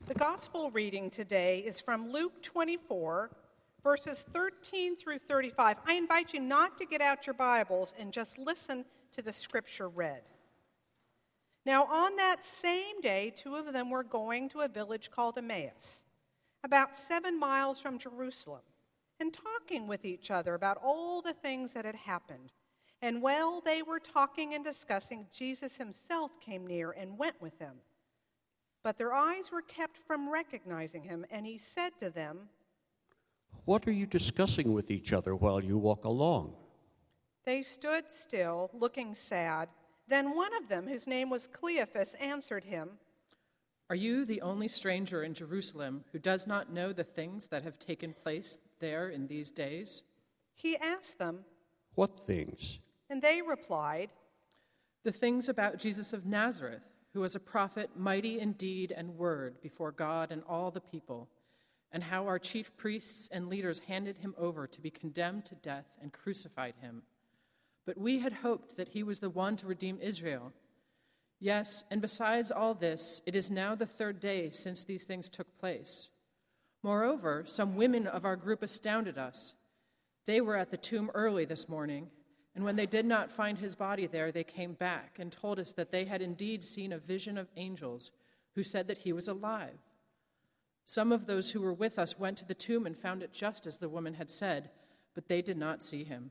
The gospel reading today is from Luke 24, verses 13 through 35. I invite you not to get out your Bibles and just listen to the scripture read. Now, on that same day, two of them were going to a village called Emmaus, about 7 miles from Jerusalem, and talking with each other about all the things that had happened. And while they were talking and discussing, Jesus himself came near and went with them. But their eyes were kept from recognizing him, and he said to them, "What are you discussing with each other while you walk along?" They stood still, looking sad. Then one of them, whose name was Cleophas, answered him, "Are you the only stranger in Jerusalem who does not know the things that have taken place there in these days?" He asked them, "What things?" And they replied, "The things about Jesus of Nazareth, who was a prophet, mighty in deed and word before God and all the people, and how our chief priests and leaders handed him over to be condemned to death and crucified him. But we had hoped that he was the one to redeem Israel. Yes, and besides all this, it is now the 3rd day since these things took place. Moreover, some women of our group astounded us. They were at the tomb early this morning, and when they did not find his body there, they came back and told us that they had indeed seen a vision of angels who said that he was alive. Some of those who were with us went to the tomb and found it just as the woman had said, but they did not see him."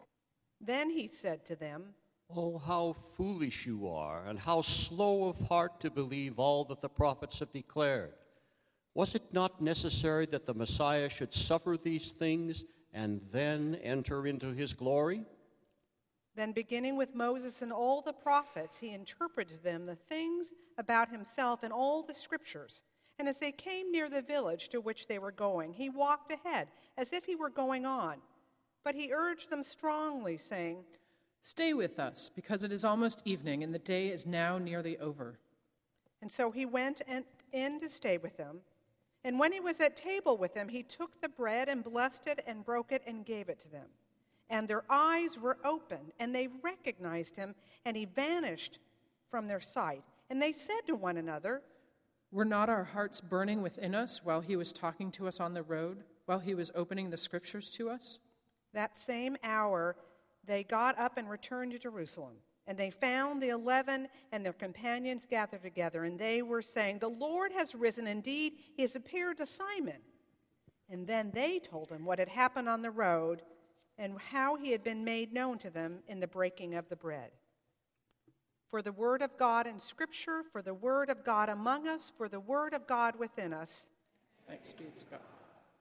Then he said to them, "Oh, how foolish you are, and how slow of heart to believe all that the prophets have declared. Was it not necessary that the Messiah should suffer these things and then enter into his glory?" Then beginning with Moses and all the prophets, he interpreted to them the things about himself in all the scriptures. And as they came near the village to which they were going, he walked ahead, as if he were going on. But he urged them strongly, saying, "Stay with us, because it is almost evening, and the day is now nearly over." And so he went in to stay with them. And when he was at table with them, he took the bread and blessed it and broke it and gave it to them. And their eyes were opened, and they recognized him, and he vanished from their sight. And they said to one another, "Were not our hearts burning within us while he was talking to us on the road, while he was opening the scriptures to us?" That same hour they got up and returned to Jerusalem. And they found the 11 and their companions gathered together, and they were saying, "The Lord has risen indeed. He has appeared to Simon." And then they told him what had happened on the road and how he had been made known to them in the breaking of the bread. For the word of God in Scripture, for the word of God among us, for the word of God within us. Thanks be to God.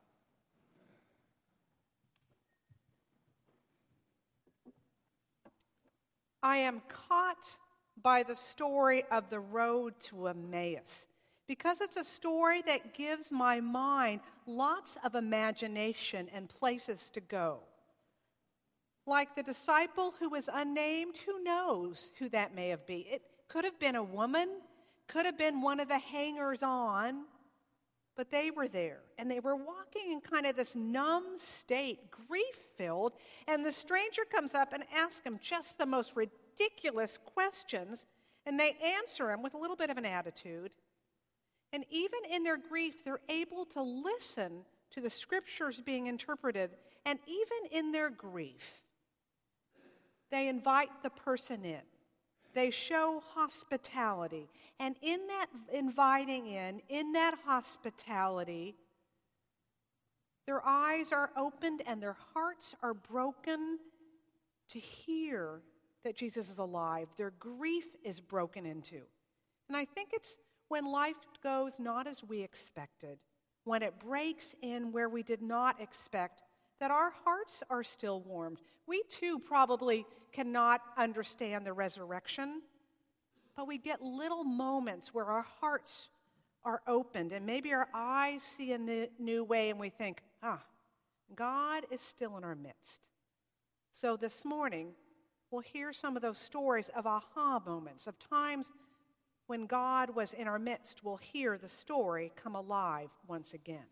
I am caught by the story of the road to Emmaus because it's a story that gives my mind lots of imagination and places to go. Like the disciple who was unnamed, who knows who that may have been? It could have been a woman, could have been one of the hangers-on, but they were there, and they were walking in kind of this numb state, grief-filled, and the stranger comes up and asks him just the most ridiculous questions, and they answer him with a little bit of an attitude. And even in their grief, they're able to listen to the scriptures being interpreted, and even in their grief, they invite the person in. They show hospitality. And in that inviting in that hospitality, their eyes are opened and their hearts are broken to hear that Jesus is alive. Their grief is broken into. And I think it's when life goes not as we expected, when it breaks in where we did not expect, that our hearts are still warmed. We too probably cannot understand the resurrection, but we get little moments where our hearts are opened and maybe our eyes see in a new way and we think, God is still in our midst. So this morning, we'll hear some of those stories of aha moments, of times when God was in our midst. We'll hear the story come alive once again.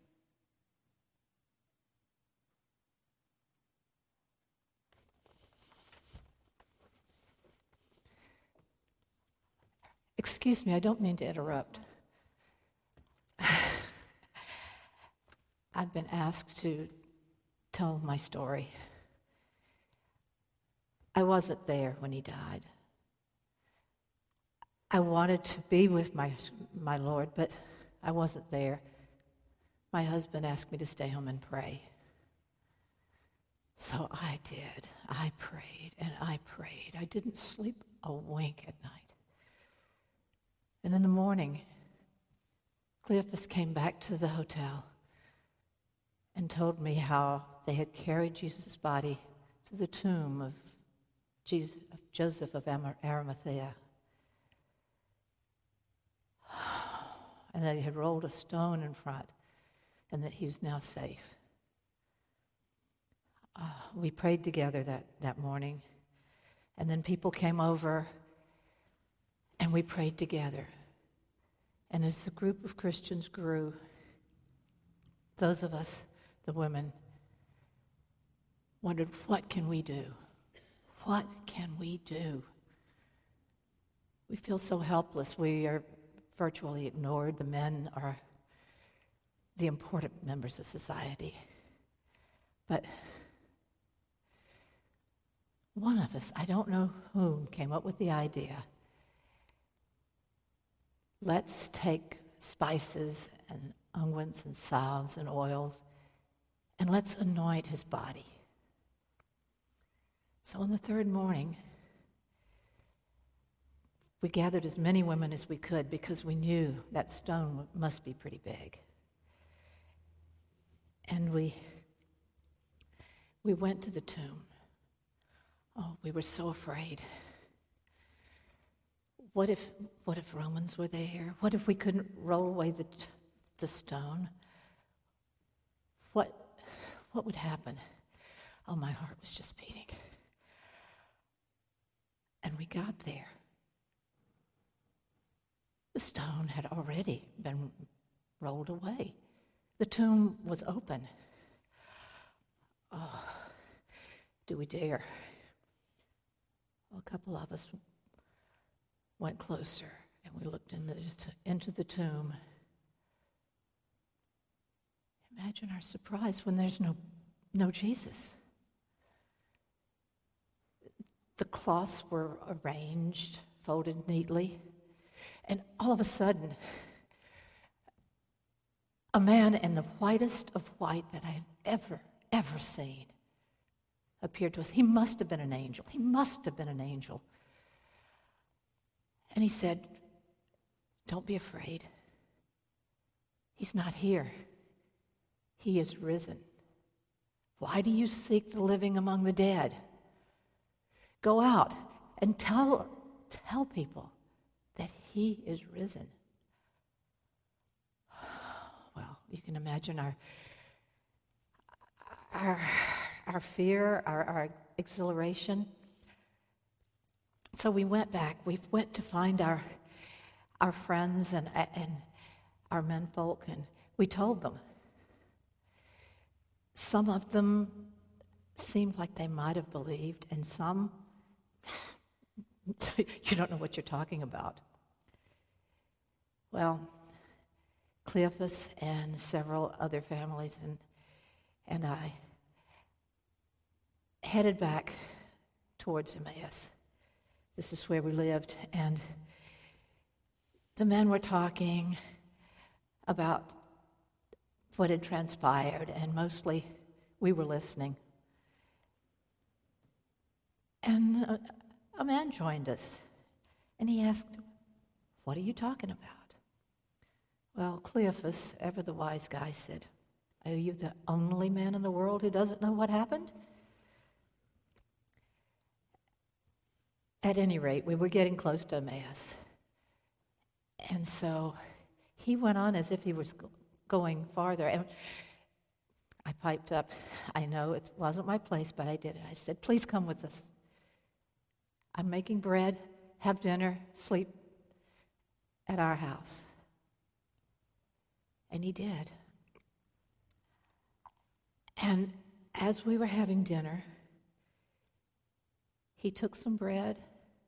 Excuse me, I don't mean to interrupt. I've been asked to tell my story. I wasn't there when he died. I wanted to be with my Lord, but I wasn't there. My husband asked me to stay home and pray. So I did. I prayed and I prayed. I didn't sleep a wink at night. And in the morning, Cleophas came back to the hotel and told me how they had carried Jesus' body to the tomb of Joseph of Arimathea, and that he had rolled a stone in front, and that he was now safe. We prayed together that morning, and then people came over, and we prayed together. And as the group of Christians grew, those of us, the women, wondered, what can we do? What can we do? We feel so helpless. We are virtually ignored. The men are the important members of society. But one of us, I don't know whom, came up with the idea. Let's take spices and unguents and salves and oils, and let's anoint his body. So on the third morning, we gathered as many women as we could because we knew that stone must be pretty big. And we went to the tomb. Oh, we were so afraid. What if Romans were there? What if we couldn't roll away the stone? What would happen? Oh, my heart was just beating. And we got there. The stone had already been rolled away. The tomb was open. Oh, do we dare? Well, a couple of us went closer, and we looked into the tomb. Imagine our surprise when there's no Jesus. The cloths were arranged, folded neatly, and all of a sudden, a man in the whitest of white that I've ever seen appeared to us. He must have been an angel. He must have been an angel. And he said, "Don't be afraid. He's not here. He is risen. Why do you seek the living among the dead? Go out and tell people that he is risen." Well, you can imagine our fear, our exhilaration. So we went back. We went to find our friends and our menfolk, and we told them. Some of them seemed like they might have believed, and some, you don't know what you're talking about. Well, Cleophas and several other families and I headed back towards Emmaus. This is where we lived, and the men were talking about what had transpired, and mostly we were listening. And a man joined us, and he asked, "What are you talking about?" Well, Cleophas, ever the wise guy, said, "Are you the only man in the world who doesn't know what happened?" At any rate, we were getting close to Emmaus. And so he went on as if he was going farther. And I piped up. I know it wasn't my place, but I did it. I said, "Please come with us. I'm making bread, have dinner, sleep at our house." And he did. And as we were having dinner, he took some bread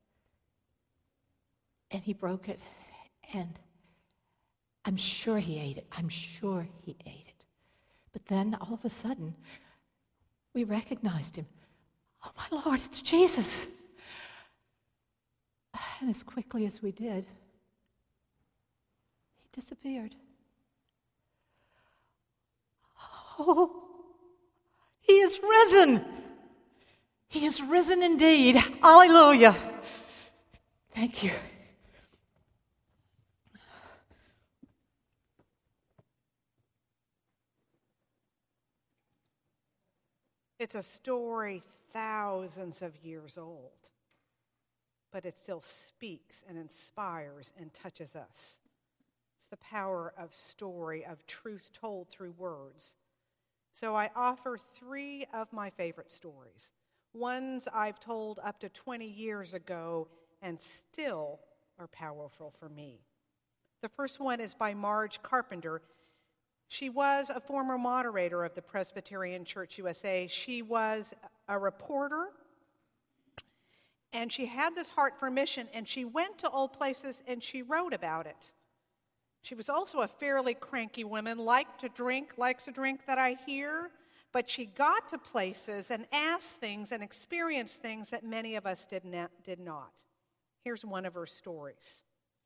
and he broke it, and I'm sure he ate it. I'm sure he ate it. But then, all of a sudden, we recognized him. Oh, my Lord, it's Jesus. And as quickly as we did, he disappeared. Oh, he is risen. He is risen indeed. Hallelujah. Thank you. It's a story thousands of years old, but it still speaks and inspires and touches us. It's the power of story, of truth told through words. So I offer 3 of my favorite stories. Ones I've told up to 20 years ago and still are powerful for me. The first one is by Marge Carpenter. She was a former moderator of the Presbyterian Church USA. She was a reporter, and she had this heart for mission, and she went to old places and she wrote about it. She was also a fairly cranky woman, likes to drink that I hear, but she got to places and asked things and experienced things that many of us did not. Here's one of her stories.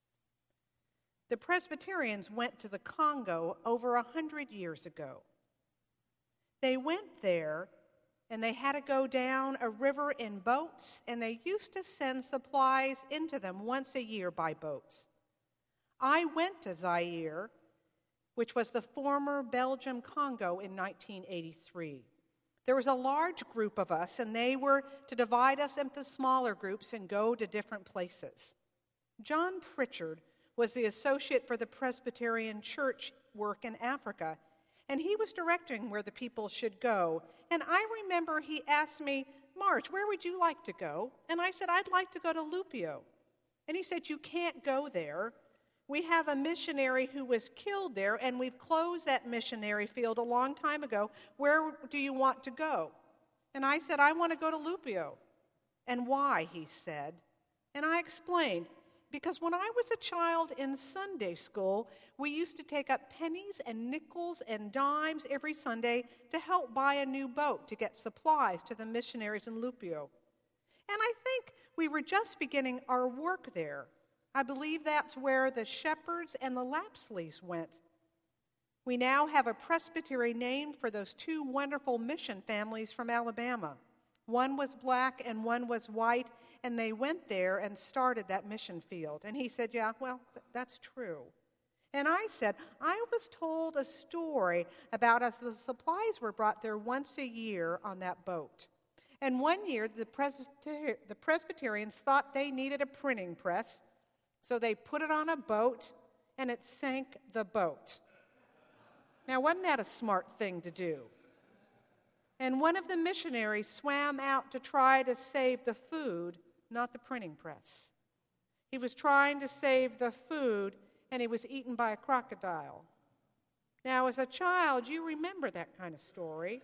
The Presbyterians went to the Congo over 100 years ago. They went there, and they had to go down a river in boats, and they used to send supplies into them once a year by boats. I went to Zaire, which was the former Belgium Congo, in 1983. There was a large group of us, and they were to divide us into smaller groups and go to different places. John Pritchard was the associate for the Presbyterian Church work in Africa, and he was directing where the people should go. And I remember he asked me, Marge, where would you like to go? And I said, I'd like to go to Lupio. And he said, you can't go there. We have a missionary who was killed there, and we've closed that missionary field a long time ago. Where do you want to go? And I said, I want to go to Lupio. And why, he said. And I explained, because when I was a child in Sunday school, we used to take up pennies and nickels and dimes every Sunday to help buy a new boat to get supplies to the missionaries in Lupio. And I think we were just beginning our work there. I believe that's where the Shepherds and the Lapsleys went. We now have a presbytery named for those 2 wonderful mission families from Alabama. One was black and one was white, and they went there and started that mission field. And he said, yeah, well, that's true. And I said, I was told a story about as the supplies were brought there once a year on that boat. And one year, the Presbyterians thought they needed a printing press, so they put it on a boat, and it sank the boat. Now, wasn't that a smart thing to do? And one of the missionaries swam out to try to save the food, not the printing press. He was trying to save the food, and he was eaten by a crocodile. Now, as a child, you remember that kind of story.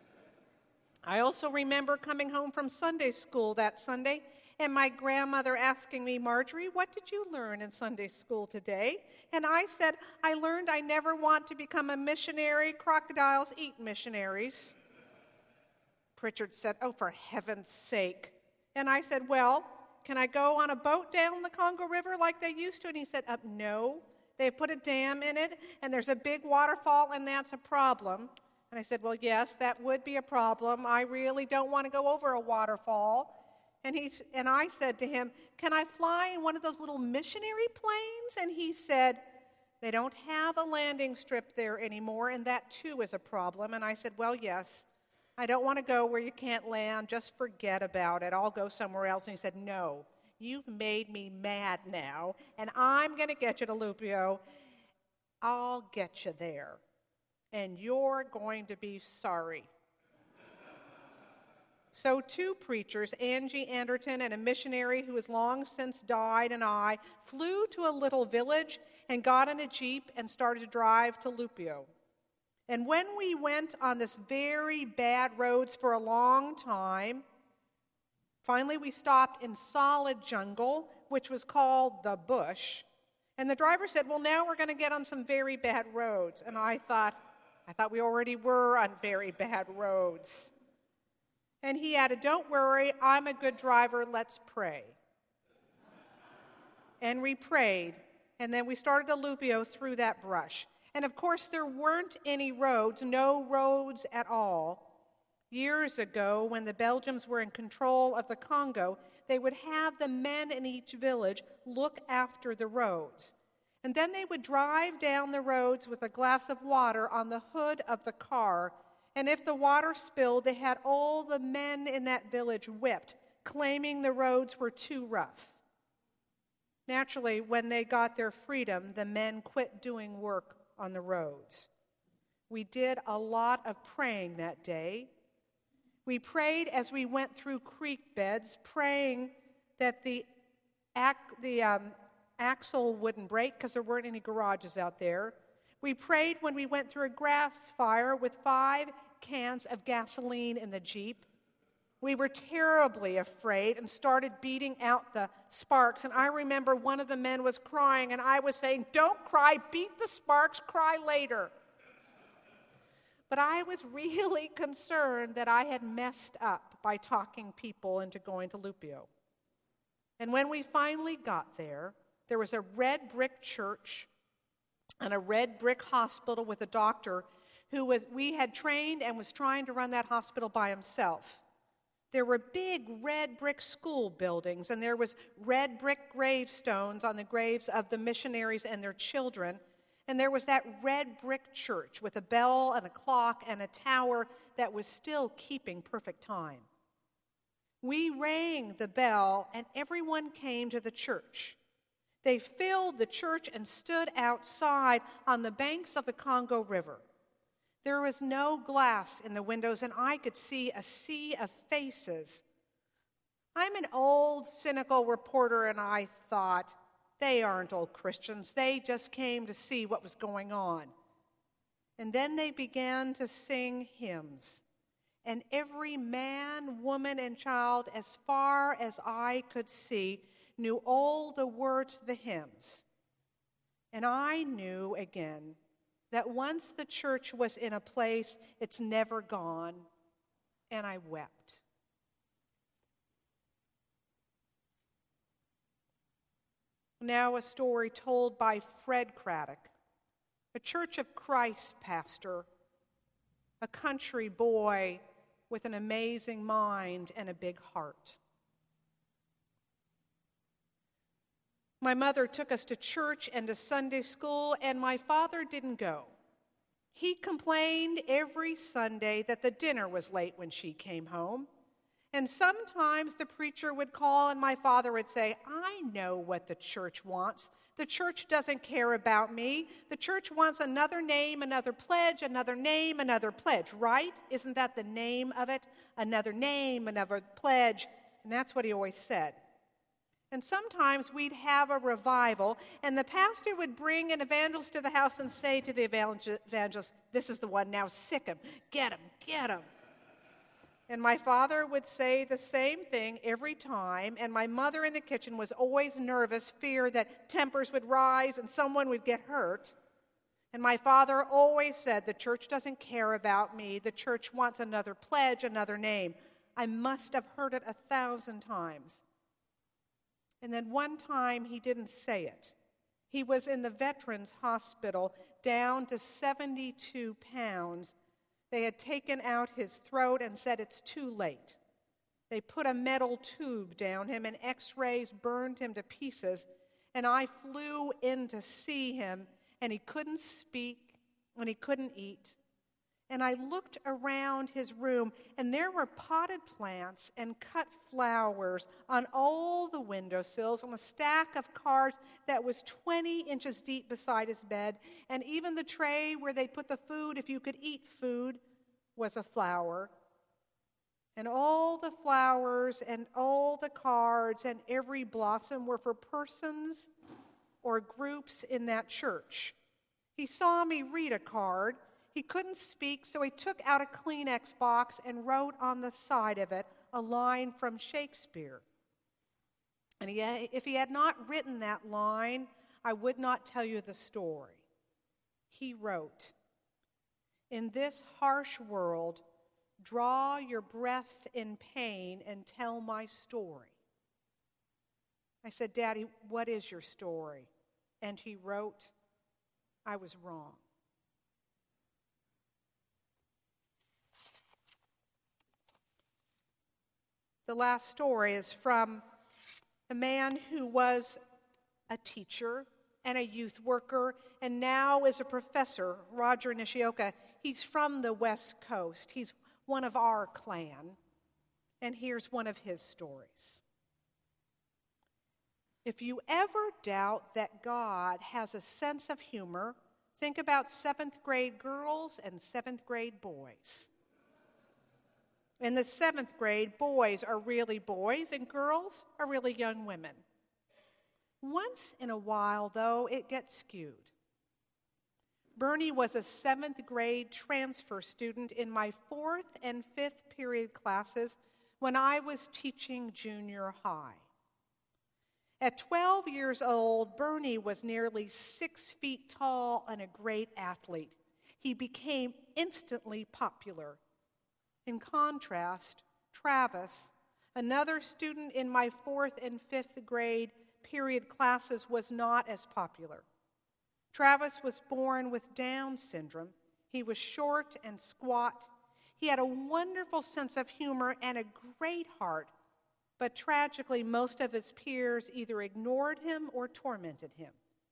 I also remember coming home from Sunday school that Sunday, and my grandmother asking me, Marjorie, what did you learn in Sunday school today? And I said, I learned I never want to become a missionary. Crocodiles eat missionaries. Pritchard said, oh, for heaven's sake. And I said, well, can I go on a boat down the Congo River like they used to? And he said, no. They've put a dam in it, and there's a big waterfall, and that's a problem. And I said, well, yes, that would be a problem. I really don't want to go over a waterfall. And I said to him, can I fly in one of those little missionary planes? And he said, they don't have a landing strip there anymore, and that too is a problem. And I said, well, yes, I don't want to go where you can't land. Just forget about it. I'll go somewhere else. And he said, no, you've made me mad now, and I'm going to get you to Lupio. I'll get you there, and you're going to be sorry. So 2 preachers, Angie Anderton and a missionary who has long since died, and I flew to a little village and got in a Jeep and started to drive to Lupio. And when we went on this very bad roads for a long time, finally we stopped in solid jungle, which was called the bush. And the driver said, well, now we're going to get on some very bad roads. And I thought, I thought we already were on very bad roads. And he added, "Don't worry, I'm a good driver, let's pray." And we prayed, and then we started to Lupio through that brush. And of course, there weren't any roads, no roads at all. Years ago, when the Belgians were in control of the Congo, they would have the men in each village look after the roads. And then they would drive down the roads with a glass of water on the hood of the car. And if the water spilled, they had all the men in that village whipped, claiming the roads were too rough. Naturally, when they got their freedom, the men quit doing work on the roads. We did a lot of praying that day. We prayed as we went through creek beds, praying that the axle wouldn't break because there weren't any garages out there. We prayed when we went through a grass fire with 5 cans of gasoline in the Jeep. We were terribly afraid and started beating out the sparks. And I remember one of the men was crying, and I was saying, "Don't cry, beat the sparks, cry later." But I was really concerned that I had messed up by talking people into going to Lupio. And when we finally got there, there was a red brick church and a red brick hospital with a doctor who we had trained and was trying to run that hospital by himself. There were big red brick school buildings, and there was red brick gravestones on the graves of the missionaries and their children. And there was that red brick church with a bell and a clock and a tower that was still keeping perfect time. We rang the bell, and everyone came to the church. They filled the church and stood outside on the banks of the Congo River. There was no glass in the windows, and I could see a sea of faces. I'm an old, cynical reporter, and I thought, they aren't old Christians. They just came to see what was going on. And then they began to sing hymns. And every man, woman, and child, as far as I could see, knew all the words to the hymns. And I knew again that once the church was in a place, it's never gone. And I wept. Now a story told by Fred Craddock, a Church of Christ pastor, a country boy with an amazing mind and a big heart. My mother took us to church and to Sunday school, and my father didn't go. He complained every Sunday that the dinner was late when she came home. And sometimes the preacher would call and my father would say, "I know what the church wants. The church doesn't care about me. The church wants another name, another pledge, another name, another pledge," right? Isn't that the name of it? Another name, another pledge. And that's what he always said. And sometimes we'd have a revival, and the pastor would bring an evangelist to the house and say to the evangelist, "This is the one, now sick him, get him, get him." And my father would say the same thing every time, and my mother in the kitchen was always nervous, fear that tempers would rise and someone would get hurt. And my father always said, "The church doesn't care about me. The church wants another pledge, another name." I must have heard it 1,000 times. And then one time he didn't say it. He was in the Veterans Hospital, down to 72 pounds. They had taken out his throat and said it's too late. They put a metal tube down him, and x-rays burned him to pieces. And I flew in to see him, and he couldn't speak, and he couldn't eat. And I looked around his room, and there were potted plants and cut flowers on all the windowsills, on a stack of cards that was 20 inches deep beside his bed, and even the tray where they put the food, if you could eat food, was a flower. And all the flowers and all the cards and every blossom were for persons or groups in that church. He saw me read a card. He couldn't speak, so he took out a Kleenex box and wrote on the side of it a line from Shakespeare. And if he had not written that line, I would not tell you the story. He wrote, In this harsh world, draw your breath in pain and tell my story. I said, Daddy, what is your story? And he wrote, I was wrong. The last story is from a man who was a teacher and a youth worker and now is a professor, Roger Nishioka. He's from the West Coast. He's one of our clan. And here's one of his stories. If you ever doubt that God has a sense of humor, think about 7th grade girls and 7th grade boys. In the 7th grade, boys are really boys and girls are really young women. Once in a while, though, it gets skewed. Bernie was a 7th grade transfer student in my 4th and 5th period classes when I was teaching junior high. At 12 years old, Bernie was nearly 6 feet tall and a great athlete. He became instantly popular. In contrast, Travis, another student in my 4th and 5th grade period classes, was not as popular. Travis was born with Down syndrome. He was short and squat. He had a wonderful sense of humor and a great heart, but tragically, most of his peers either ignored him or tormented him.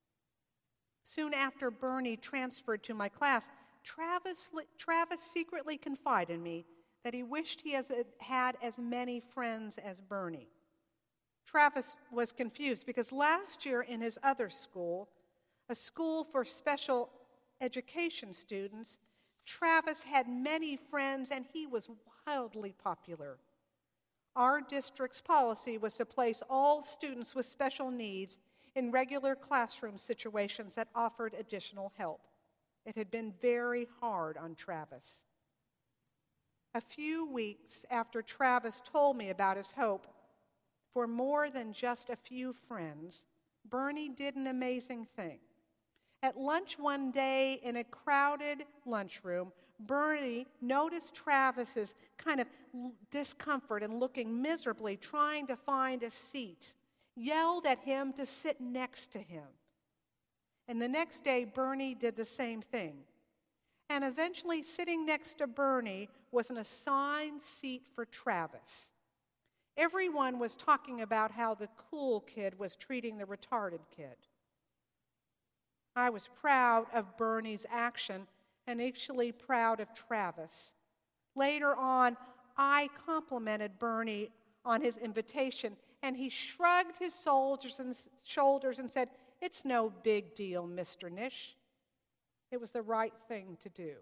Soon after Bernie transferred to my class, Travis secretly confided in me that he wished he had as many friends as Bernie. Travis was confused because last year in his other school, a school for special education students, Travis had many friends and he was wildly popular. Our district's policy was to place all students with special needs in regular classroom situations that offered additional help. It had been very hard on Travis. A few weeks after Travis told me about his hope for more than just a few friends, Bernie did an amazing thing. At lunch one day in a crowded lunchroom, Bernie noticed Travis's kind of discomfort and looking miserably, trying to find a seat, yelled at him to sit next to him. And the next day, Bernie did the same thing. And eventually, sitting next to Bernie was an assigned seat for Travis. Everyone was talking about how the cool kid was treating the retarded kid. I was proud of Bernie's action and actually proud of Travis. Later on, I complimented Bernie on his invitation, and he shrugged his shoulders and said, "It's no big deal, Mr. Nish." It was the right thing to do.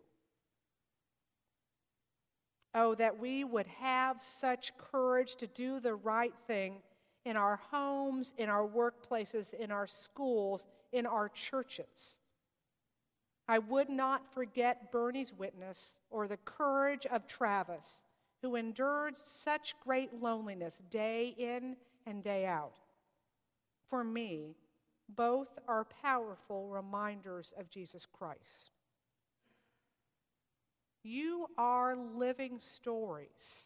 Oh, that we would have such courage to do the right thing in our homes, in our workplaces, in our schools, in our churches. I would not forget Bernie's witness or the courage of Travis, who endured such great loneliness day in and day out. For me, both are powerful reminders of Jesus Christ. You are living stories.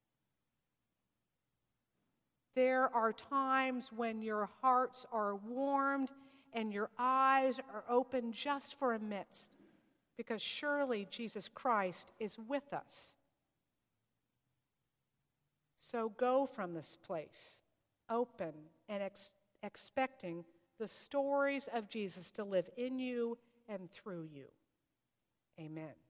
There are times when your hearts are warmed and your eyes are open just for a minute, because surely Jesus Christ is with us. So go from this place, open and expecting the stories of Jesus to live in you and through you. Amen.